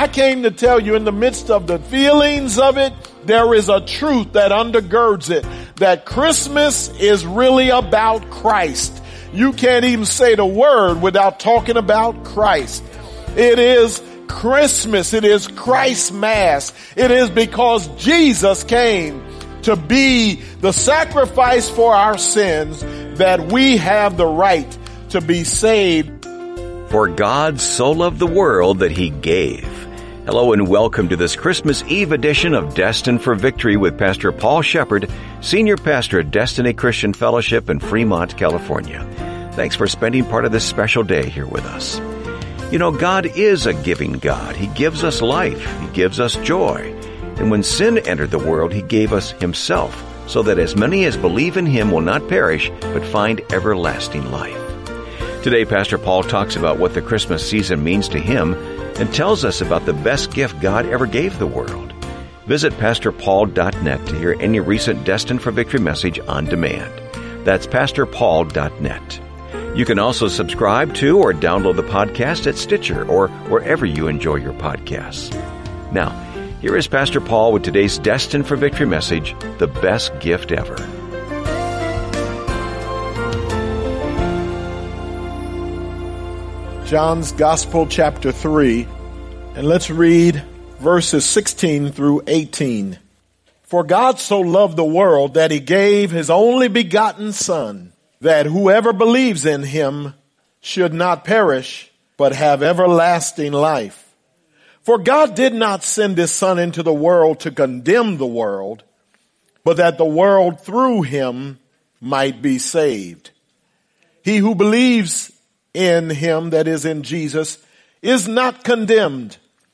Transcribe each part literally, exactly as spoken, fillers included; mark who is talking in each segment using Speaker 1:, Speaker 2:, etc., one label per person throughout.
Speaker 1: I came to tell you, in the midst of the feelings of it, there is a truth that undergirds it, that Christmas is really about Christ. You can't even say the word without talking about Christ. It is Christmas. It is Christ's Mass. It is because Jesus came to be the sacrifice for our sins that we have the right to be saved.
Speaker 2: For God so loved the world that He gave. Hello and welcome to this Christmas Eve edition of Destined for Victory with Pastor Paul Shepard, Senior Pastor at Destiny Christian Fellowship in Fremont, California. Thanks for spending part of this special day here with us. You know, God is a giving God. He gives us life. He gives us joy. And when sin entered the world, He gave us Himself, so that as many as believe in Him will not perish, but find everlasting life. Today, Pastor Paul talks about what the Christmas season means to him and tells us about the best gift God ever gave the world. Visit pastor paul dot net to hear any recent Destined for Victory message on demand. That's pastor paul dot net. You can also subscribe to or download the podcast at Stitcher or wherever you enjoy your podcasts. Now, here is Pastor Paul with today's Destined for Victory message, The Best Gift Ever.
Speaker 1: John's Gospel, chapter three, and let's read verses sixteen through eighteen. For God so loved the world that He gave His only begotten Son, that whoever believes in Him should not perish, but have everlasting life. For God did not send His Son into the world to condemn the world, but that the world through Him might be saved. He who believes in Him, that is in Jesus, is not condemned,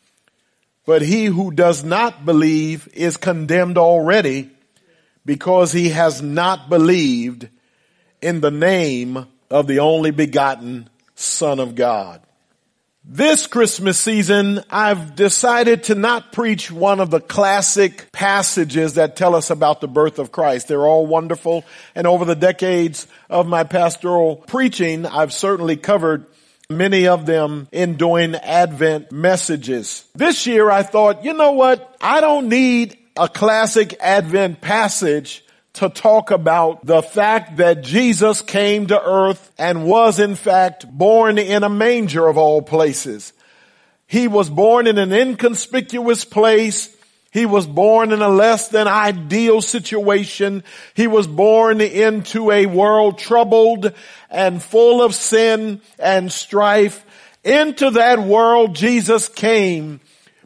Speaker 1: but he who does not believe is condemned already, because he has not believed in the name of the only begotten Son of God. This Christmas season, I've decided to not preach one of the classic passages that tell us about the birth of Christ. They're all wonderful, and over the decades of my pastoral preaching, I've certainly covered many of them in doing Advent messages. This year, I thought, you know what? I don't need a classic Advent passage to talk about the fact that Jesus came to earth and was in fact born in a manger of all places. He was born in an inconspicuous place. He was born in a less than ideal situation. He was born into a world troubled and full of sin and strife. Into that world, Jesus came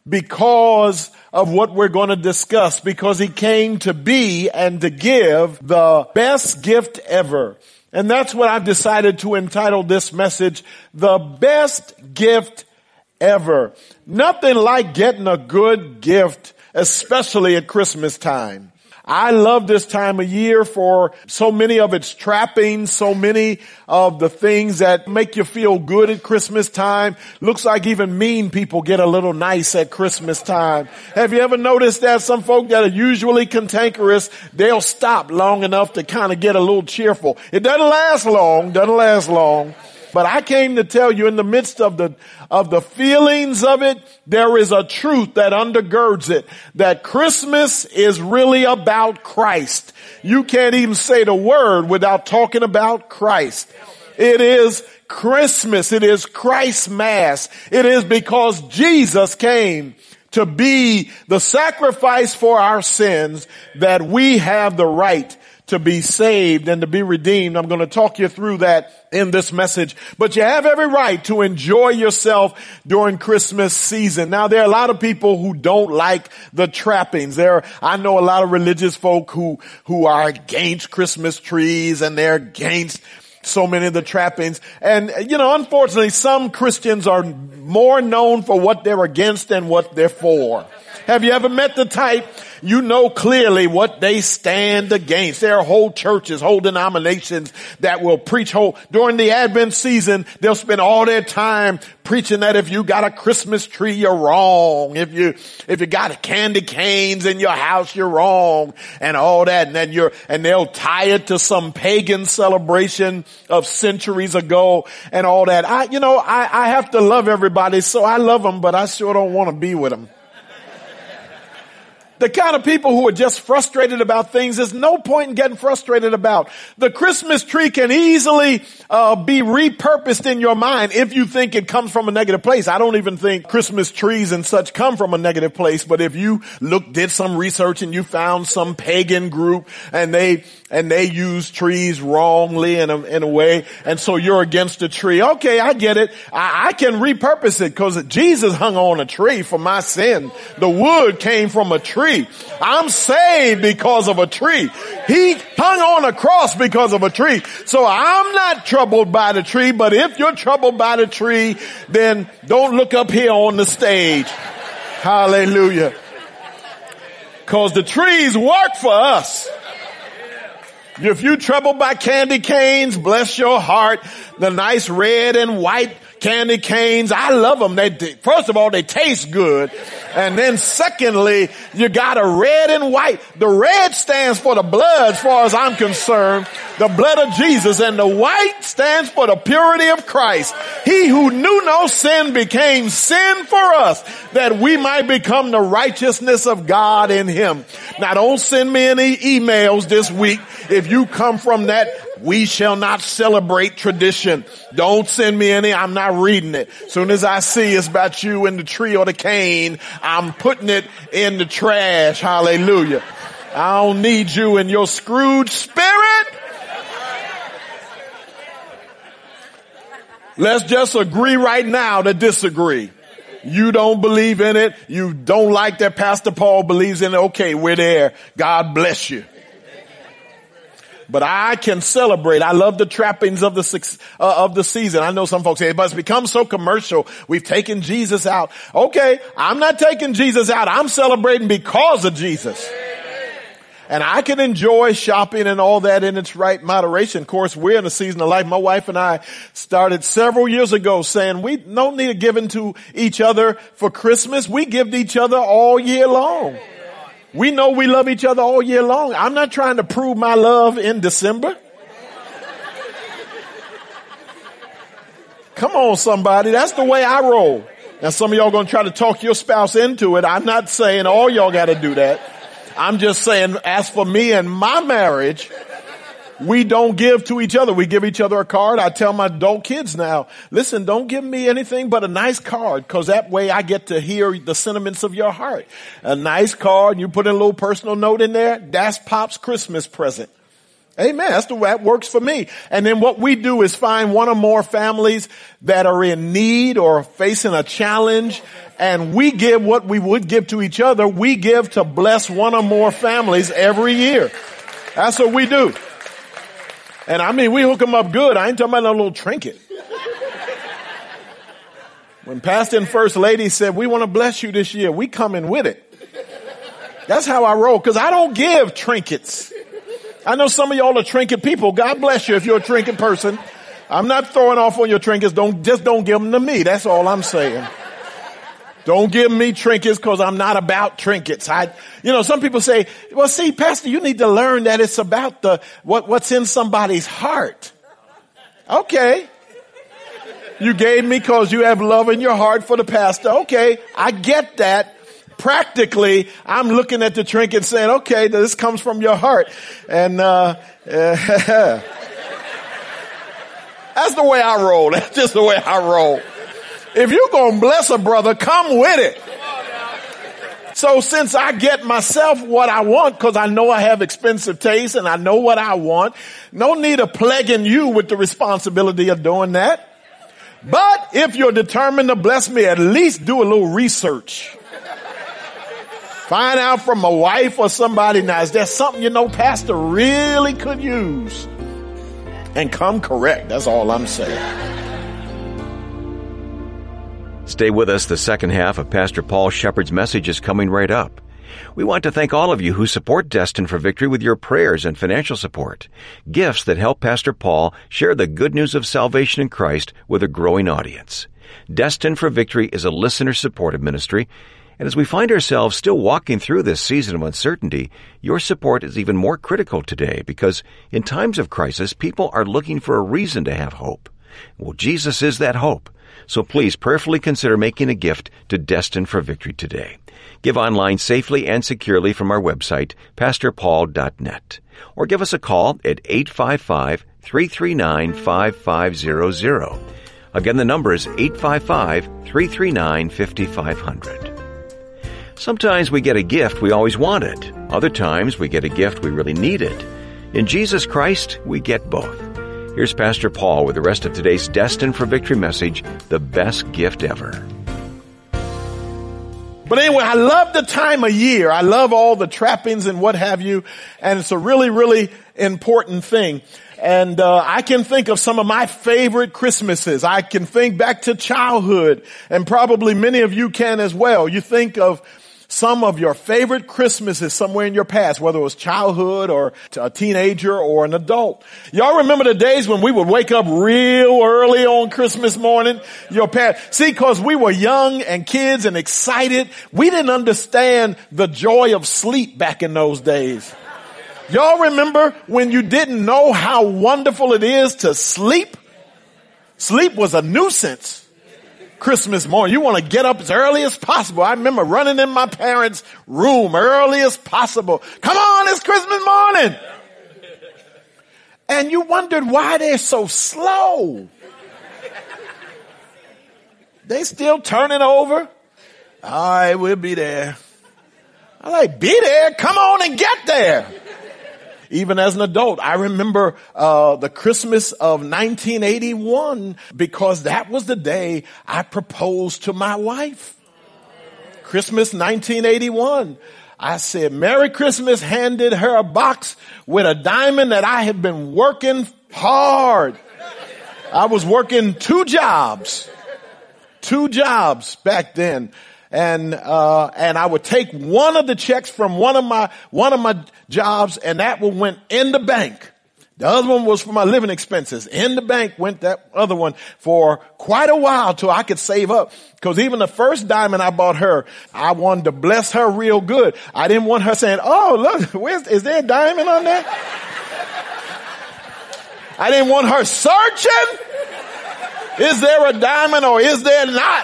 Speaker 1: because of what we're going to discuss, because He came to be and to give the best gift ever. And that's what I've decided to entitle this message, The Best Gift Ever. Nothing like getting a good gift, especially at Christmas time. I love this time of year for so many of its trappings, so many of the things that make you feel good at Christmas time. Looks like even mean people get a little nice at Christmas time. Have you ever noticed that some folk that are usually cantankerous, they'll stop long enough to kind of get a little cheerful. It doesn't last long, doesn't last long. But I came to tell you, in the midst of the, of the feelings of it, there is a truth that undergirds it, that Christmas is really about Christ. You can't even say the word without talking about Christ. It is Christmas. It is Christ's Mass. It is because Jesus came to be the sacrifice for our sins that we have the right to be saved and to be redeemed. I'm going to talk you through that in this message. But you have every right to enjoy yourself during Christmas season. Now, there are a lot of people who don't like the trappings. There, I know a lot of religious folk who, who are against Christmas trees, and they're against so many of the trappings. And, you know, unfortunately, some Christians are more known for what they're against than what they're for. Have you ever met the type? You know clearly what they stand against. There are whole churches, whole denominations that will preach whole, during the Advent season, they'll spend all their time preaching that if you got a Christmas tree, you're wrong. If you, if you got candy canes in your house, you're wrong, and all that. And then you're, and they'll tie it to some pagan celebration of centuries ago and all that. I, you know, I, I have to love everybody, so I love them, but I sure don't want to be with them. The kind of people who are just frustrated about things, there's no point in getting frustrated about. The Christmas tree can easily uh be repurposed in your mind if you think it comes from a negative place. I don't even think Christmas trees and such come from a negative place, but if you look, did some research and you found some pagan group and they and they use trees wrongly in a, in a way, and so you're against the tree. Okay, I get it. I, I can repurpose it because Jesus hung on a tree for my sin. The wood came from a tree. I'm saved because of a tree. He hung on a cross because of a tree. So I'm not troubled by the tree, but if you're troubled by the tree, then don't look up here on the stage. Hallelujah. Because the trees work for us. If you're troubled by candy canes, bless your heart. The nice red and white candy canes, I love them. They, first of all, they taste good. And then secondly, you got a red and white. The red stands for the blood as far as I'm concerned, the blood of Jesus. And the white stands for the purity of Christ. He who knew no sin became sin for us that we might become the righteousness of God in him. Now don't send me any emails this week if you come from that "we shall not celebrate" tradition. Don't send me any. I'm not reading it. Soon as I see it's about you and the tree or the cane, I'm putting it in the trash. Hallelujah. I don't need you in your Scrooge spirit. Let's just agree right now to disagree. You don't believe in it. You don't like that Pastor Paul believes in it. Okay, we're there. God bless you. But I can celebrate. I love the trappings of the uh, of the season. I know some folks say, but it's become so commercial. We've taken Jesus out. Okay, I'm not taking Jesus out. I'm celebrating because of Jesus. And I can enjoy shopping and all that in its right moderation. Of course, we're in a season of life. My wife and I started several years ago saying we don't need to give to each other for Christmas. We give to each other all year long. We know we love each other all year long. I'm not trying to prove my love in December. Come on, somebody. That's the way I roll. Now, some of y'all going to try to talk your spouse into it. I'm not saying all y'all got to do that. I'm just saying, as for me and my marriage, we don't give to each other. We give each other a card. I tell my adult kids now, listen, don't give me anything but a nice card, because that way I get to hear the sentiments of your heart. A nice card, you put a little personal note in there, that's Pop's Christmas present. Amen. That's the way it works for me. And then what we do is find one or more families that are in need or facing a challenge, and we give what we would give to each other. We give to bless one or more families every year. That's what we do. And I mean, we hook them up good. I ain't talking about no little trinket. When Pastor and First Lady said, we want to bless you this year, we coming with it. That's how I roll, because I don't give trinkets. I know some of y'all are trinket people. God bless you if you're a trinket person. I'm not throwing off on your trinkets. Don't, just don't give them to me. That's all I'm saying. Don't give me trinkets, because I'm not about trinkets. I, you know, some people say, well, see, Pastor, you need to learn that it's about the, what, what's in somebody's heart. Okay. You gave me because you have love in your heart for the pastor. Okay. I get that. Practically, I'm looking at the trinket saying, okay, this comes from your heart. And, uh, uh that's the way I roll. That's just the way I roll. If you're going to bless a brother, come with it. So since I get myself what I want, because I know I have expensive taste and I know what I want, no need of plaguing you with the responsibility of doing that. But if you're determined to bless me, at least do a little research. Find out from my wife or somebody, now, is there something you know Pastor really could use? And come correct. That's all I'm saying.
Speaker 2: Stay with us. The second half of Pastor Paul Shepherd's message is coming right up. We want to thank all of you who support Destined for Victory with your prayers and financial support, gifts that help Pastor Paul share the good news of salvation in Christ with a growing audience. Destined for Victory is a listener-supported ministry, and as we find ourselves still walking through this season of uncertainty, your support is even more critical today because in times of crisis, people are looking for a reason to have hope. Well, Jesus is that hope. So please prayerfully consider making a gift to Destined for Victory today. Give online safely and securely from our website, pastor paul dot net. Or give us a call at eight five five, three three nine, five five zero zero. Again, the number is eight five five, three three nine, five five zero zero. Sometimes we get a gift we always wanted. Other times we get a gift we really needed. In Jesus Christ, we get both. Here's Pastor Paul with the rest of today's Destined for Victory message, The Best Gift Ever.
Speaker 1: But anyway, I love the time of year. I love all the trappings and what have you. And it's a really, really important thing. And uh, I can think of some of my favorite Christmases. I can think back to childhood, and probably many of you can as well. You think of some of your favorite Christmases somewhere in your past, whether it was childhood or a teenager or an adult. Y'all remember the days when we would wake up real early on Christmas morning? Your parents, see, cause we were young and kids and excited. We didn't understand the joy of sleep back in those days. Y'all remember when you didn't know how wonderful it is to sleep? Sleep was a nuisance. Christmas morning. You want to get up as early as possible. I remember running in my parents' room early as possible. Come on, it's Christmas morning. And you wondered why they're so slow. They still turning over. All right, we'll be there. I like, be there. Come on and get there. Even as an adult, I remember uh the Christmas of nineteen eighty-one because that was the day I proposed to my wife. Christmas nineteen eighty-one. I said, Merry Christmas, handed her a box with a diamond that I had been working hard. I was working two jobs, two jobs back then. And, uh, and I would take one of the checks from one of my, one of my jobs, and that one went in the bank. The other one was for my living expenses. In the bank went that other one for quite a while till I could save up. Cause even the first diamond I bought her, I wanted to bless her real good. I didn't want her saying, oh, look, where's, is there a diamond on there? I didn't want her searching. Is there a diamond or is there not?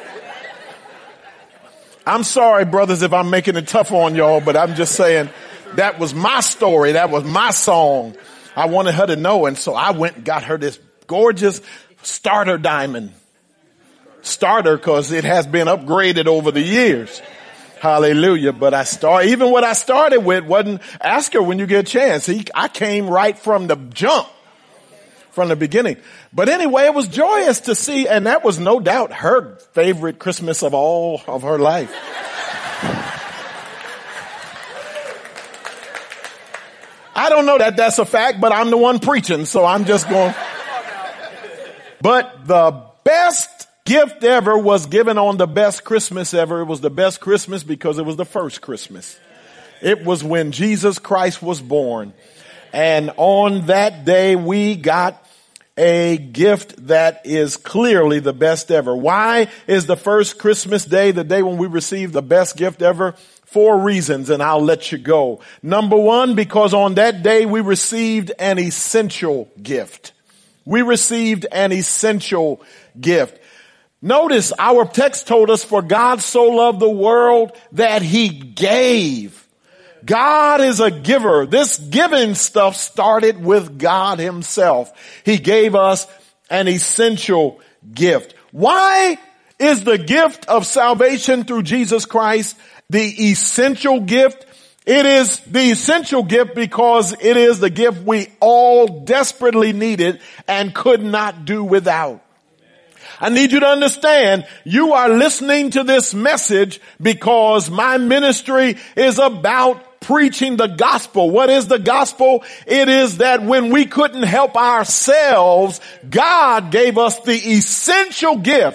Speaker 1: I'm sorry, brothers, if I'm making it tough on y'all, but I'm just saying that was my story. That was my song. I wanted her to know. And so I went and got her this gorgeous starter diamond. Starter, because it has been upgraded over the years. Hallelujah. But I start, even what I started with wasn't, ask her when you get a chance. He, I came right from the jump. From the beginning. But anyway, it was joyous to see, and that was no doubt her favorite Christmas of all of her life. I don't know that that's a fact, but I'm the one preaching, so I'm just going. But the best gift ever was given on the best Christmas ever. It was the best Christmas because it was the first Christmas. It was when Jesus Christ was born. And on that day, we got a gift that is clearly the best ever. Why is the first Christmas day the day when we receive the best gift ever? Four reasons, and I'll let you go. Number one, because on that day we received an essential gift. We received an essential gift. Notice our text told us, for God so loved the world that he gave. God is a giver. This giving stuff started with God himself. He gave us an essential gift. Why is the gift of salvation through Jesus Christ the essential gift? It is the essential gift because it is the gift we all desperately needed and could not do without. I need you to understand, you are listening to this message because my ministry is about preaching the gospel. What is the gospel? It is that when we couldn't help ourselves, God gave us the essential gift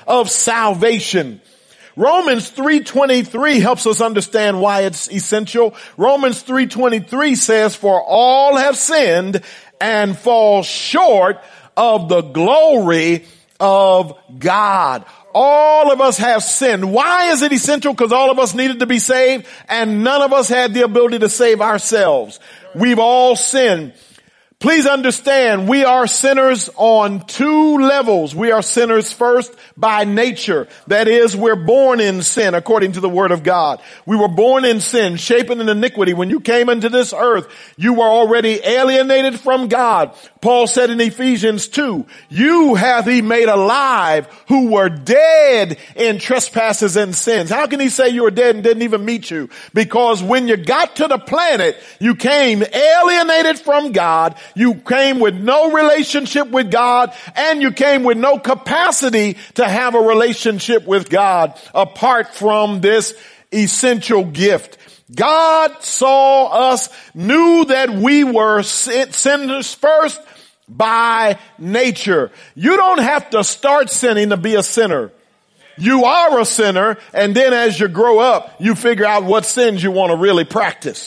Speaker 1: of salvation. Romans three twenty-three helps us understand why it's essential. Romans three twenty-three says, for all have sinned and fall short of the glory of God. All of us have sinned. Why is it essential? Because all of us needed to be saved and none of us had the ability to save ourselves. We've all sinned. Please understand, we are sinners on two levels. We are sinners first by nature. That is, we're born in sin according to the Word of God. We were born in sin, shapen in iniquity. When you came into this earth, you were already alienated from God. Paul said in Ephesians two, you hath he made alive who were dead in trespasses and sins. How can he say you were dead and didn't even meet you? Because when you got to the planet, you came alienated from God. You came with no relationship with God, and you came with no capacity to have a relationship with God apart from this essential gift. God saw us, knew that we were sinners first by nature. You don't have to start sinning to be a sinner. You are a sinner, and then as you grow up, you figure out what sins you want to really practice.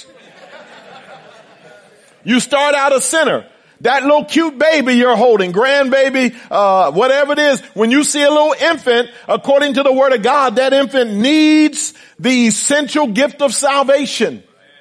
Speaker 1: You start out a sinner. That little cute baby you're holding, grandbaby, uh, whatever it is, when you see a little infant, according to the Word of God, that infant needs the essential gift of salvation.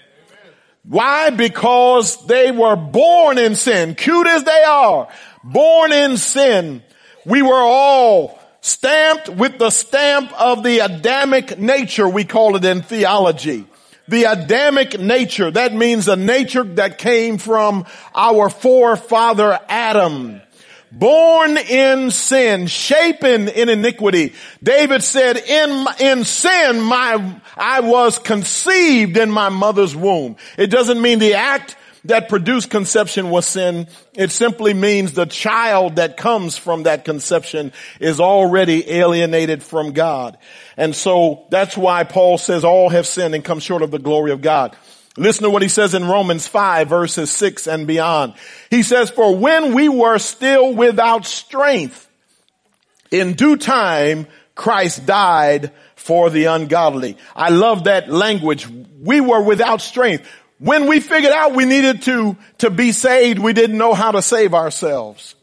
Speaker 1: Why? Because they were born in sin, cute as they are, born in sin. We were all stamped with the stamp of the Adamic nature, we call it in theology. The Adamic nature, that means a nature that came from our forefather Adam. Born in sin, shapen in iniquity. David said, in, in sin, my, I was conceived in my mother's womb. It doesn't mean the act that produced conception was sin. It simply means the child that comes from that conception is already alienated from God. And so that's why Paul says all have sinned and come short of the glory of God. Listen to what he says in Romans five verses six and beyond. He says, for when we were still without strength, in due time, Christ died for the ungodly. I love that language. We were without strength. When we figured out we needed to, to be saved, we didn't know how to save ourselves.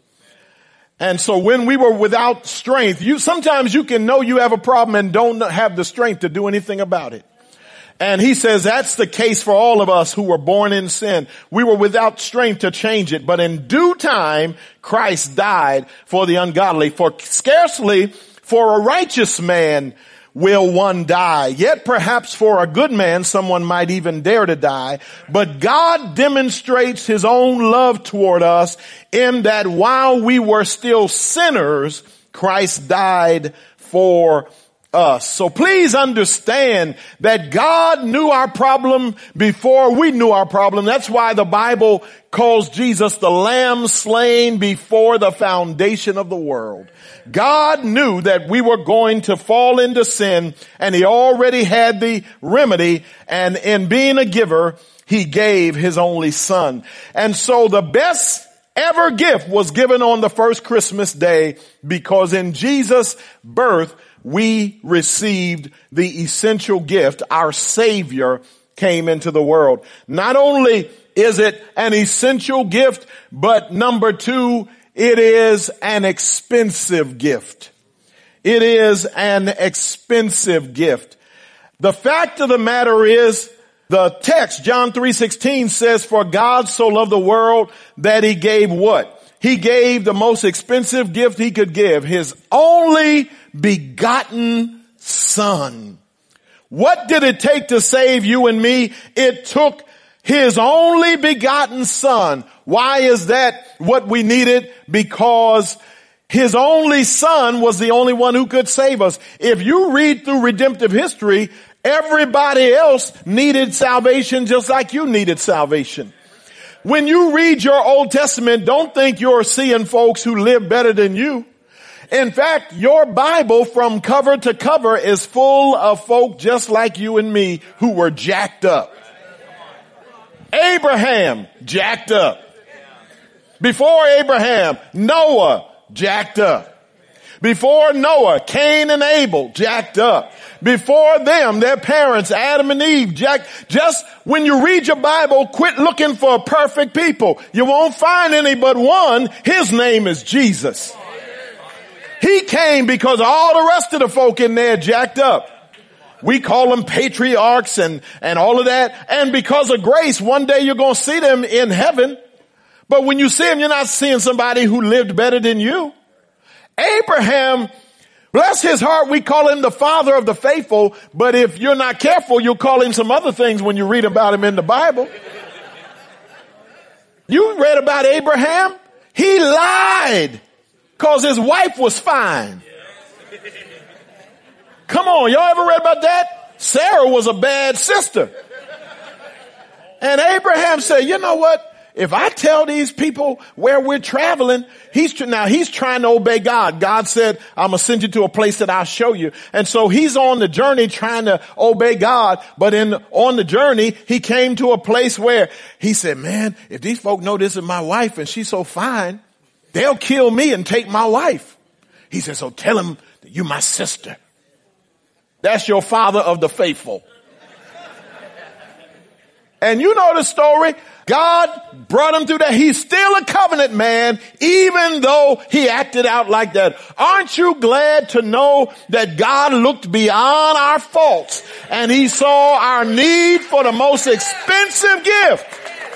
Speaker 1: And so when we were without strength, you, sometimes you can know you have a problem and don't have the strength to do anything about it. And he says that's the case for all of us who were born in sin. We were without strength to change it, but in due time, Christ died for the ungodly. For scarcely for a righteous man will one die. Yet perhaps for a good man, someone might even dare to die. But God demonstrates his own love toward us in that while we were still sinners, Christ died for us. So please understand that God knew our problem before we knew our problem. That's why the Bible calls Jesus the Lamb slain before the foundation of the world. God knew that we were going to fall into sin, and he already had the remedy, and in being a giver, he gave his only son. And so the best ever gift was given on the first Christmas day, because in Jesus' birth, we received the essential gift. Our Savior came into the world. Not only is it an essential gift, but number two, it is an expensive gift. It is an expensive gift. The fact of the matter is, the text, John three sixteen says, for God so loved the world that he gave what? He gave the most expensive gift he could give, his only begotten son. What did it take to save you and me? It took his only begotten son. Why is that what we needed? Because his only son was the only one who could save us. If you read through redemptive history, everybody else needed salvation just like you needed salvation. When you read your Old Testament, don't think you're seeing folks who live better than you. In fact, your Bible from cover to cover is full of folk just like you and me who were jacked up. Abraham, jacked up. Before Abraham, Noah, jacked up. Before Noah, Cain and Abel, jacked up. Before them, their parents, Adam and Eve, jacked. Just when you read your Bible, quit looking for perfect people. You won't find any but one. His name is Jesus. He came because all the rest of the folk in there jacked up. We call them patriarchs and, and all of that. And because of grace, one day you're going to see them in heaven. But when you see them, you're not seeing somebody who lived better than you. Abraham, bless his heart, we call him the father of the faithful. But if you're not careful, you'll call him some other things when you read about him in the Bible. You read about Abraham? He lied because his wife was fine. Come on, y'all ever read about that? Sarah was a bad sister. And Abraham said, you know what? If I tell these people where we're traveling, he's, now he's trying to obey God. God said, I'm going to send you to a place that I'll show you. And so he's on the journey trying to obey God. But in, on the journey, he came to a place where he said, man, if these folk know this is my wife and she's so fine, they'll kill me and take my wife. He said, so tell them that you're my sister. That's your father of the faithful. And you know the story. God brought him through that. He's still a covenant man, even though he acted out like that. Aren't you glad to know that God looked beyond our faults and he saw our need for the most expensive gift?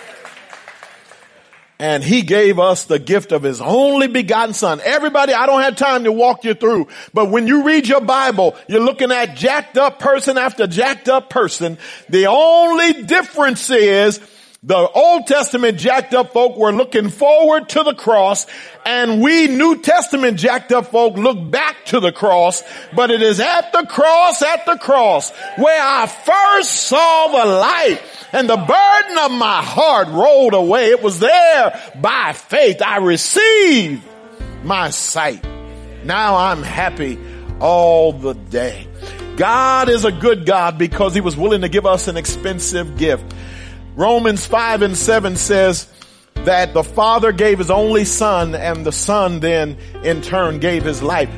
Speaker 1: And he gave us the gift of his only begotten son. Everybody, I don't have time to walk you through, but when you read your Bible, you're looking at jacked up person after jacked up person. The only difference is the Old Testament jacked up folk were looking forward to the cross, and we New Testament jacked up folk look back to the cross. But it is at the cross, at the cross, where I first saw the light and the burden of my heart rolled away. It was there by faith. I received my sight. Now I'm happy all the day. God is a good God because he was willing to give us an expensive gift. Romans five and seven says that the Father gave his only son and the Son then in turn gave his life.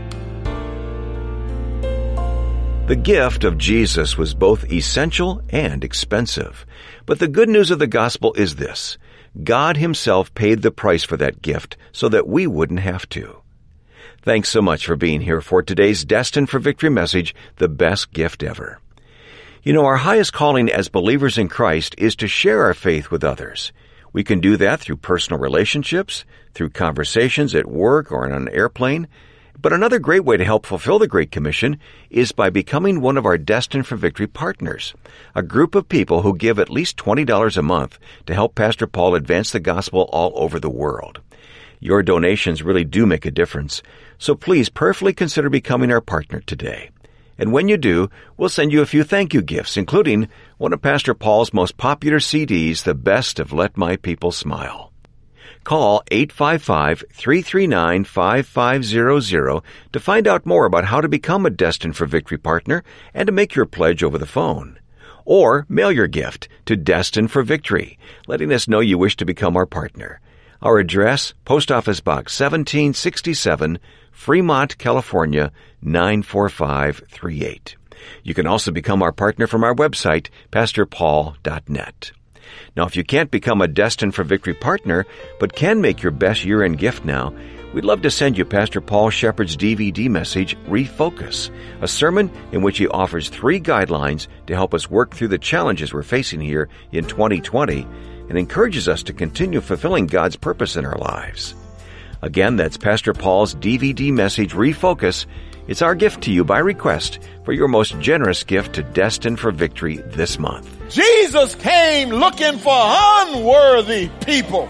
Speaker 2: The gift of Jesus was both essential and expensive. But the good news of the gospel is this: God himself paid the price for that gift so that we wouldn't have to. Thanks so much for being here for today's Destined for Victory message, The Best Gift Ever. You know, our highest calling as believers in Christ is to share our faith with others. We can do that through personal relationships, through conversations at work or on an airplane. But another great way to help fulfill the Great Commission is by becoming one of our Destined for Victory partners, a group of people who give at least twenty dollars a month to help Pastor Paul advance the gospel all over the world. Your donations really do make a difference, so please prayerfully consider becoming our partner today. And when you do, we'll send you a few thank you gifts, including one of Pastor Paul's most popular C Ds, The Best of Let My People Smile. Call eight five five, three three nine, five five zero zero to find out more about how to become a Destined for Victory partner and to make your pledge over the phone. Or mail your gift to Destined for Victory, letting us know you wish to become our partner. Our address, Post Office Box seventeen sixty-seven, Fremont, California, nine four five three eight. You can also become our partner from our website, pastor paul dot net. Now, if you can't become a Destined for Victory partner, but can make your best year-end gift now, we'd love to send you Pastor Paul Shepard's D V D message, Refocus, a sermon in which he offers three guidelines to help us work through the challenges we're facing here in twenty twenty and encourages us to continue fulfilling God's purpose in our lives. Again, that's Pastor Paul's D V D message, Refocus. It's our gift to you by request for your most generous gift to Destined for Victory this month.
Speaker 1: Jesus came looking for unworthy people.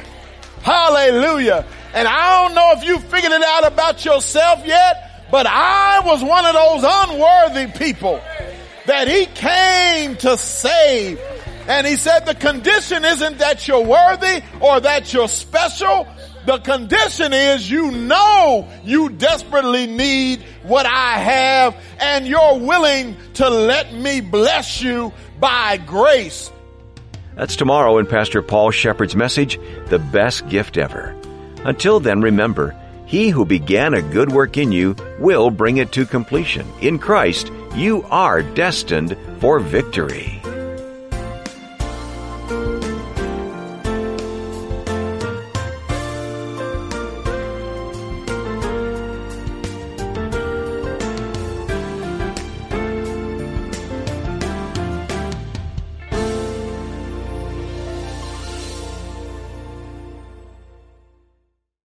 Speaker 1: Hallelujah. And I don't know if you figured it out about yourself yet, but I was one of those unworthy people that he came to save. And he said the condition isn't that you're worthy or that you're special. The condition is you know you desperately need what I have, and you're willing to let me bless you by grace.
Speaker 2: That's tomorrow in Pastor Paul Shepard's message, The Best Gift Ever. Until then, remember, He who began a good work in you will bring it to completion. In Christ, you are destined for victory.